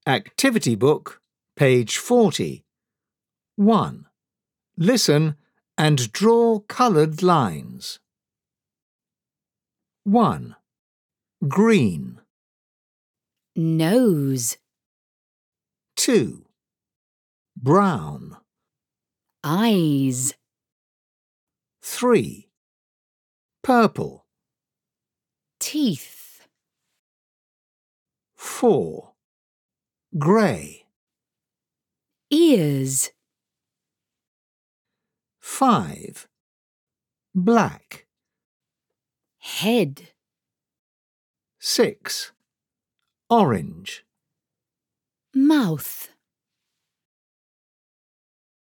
Activity book, page 40. 1. Listen and draw coloured lines. 1. Green. Nose, 2. Brown. eyes, 3. Purple. teeth, 4. Grey. ears, 5. Black. head, 6. Orange. mouth.